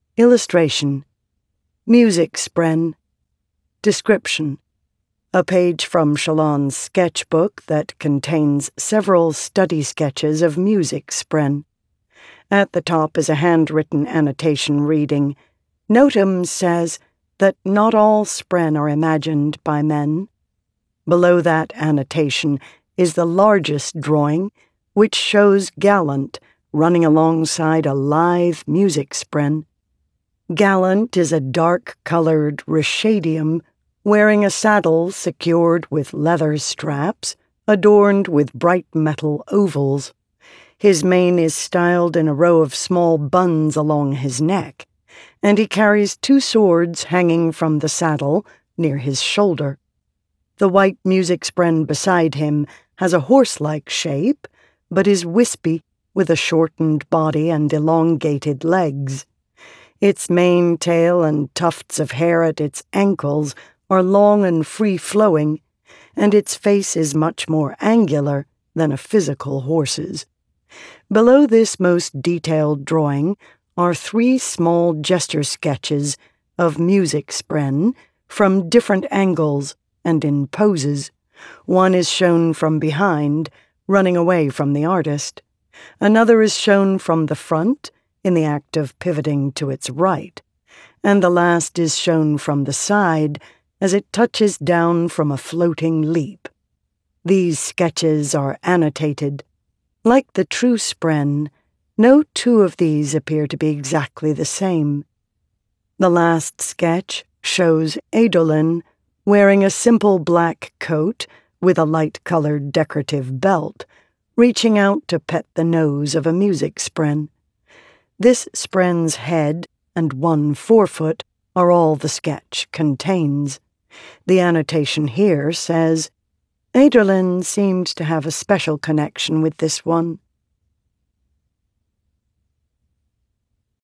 Illustration. Musikspren. Description. A page from Shalon's sketchbook that contains several study sketches of musikspren. At the top is a handwritten annotation reading, Notum says that not all spren are imagined by men. Below that annotation is the largest drawing, which shows Gallant running alongside a lithe musikspren. Gallant is a dark-colored Rashadium wearing a saddle secured with leather straps, adorned with bright metal ovals. His mane is styled in a row of small buns along his neck, and he carries 2 swords hanging from the saddle near his shoulder. The white musikspren beside him has a horse-like shape, but is wispy, with a shortened body and elongated legs. Its mane, tail, and tufts of hair at its ankles are long and free-flowing, and its face is much more angular than a physical horse's. Below this most detailed drawing are 3 small gesture sketches of musikspren from different angles and in poses. One is shown from behind, running away from the artist. Another is shown from the front, in the act of pivoting to its right. And the last is shown from the side, as it touches down from a floating leap. These sketches are annotated. Like the true spren, no 2 of these appear to be exactly the same. The last sketch shows Adolin wearing a simple black coat with a light-colored decorative belt, reaching out to pet the nose of a musikspren. This spren's head and 1 forefoot are all the sketch contains. The annotation here says, Adolin seemed to have a special connection with this one.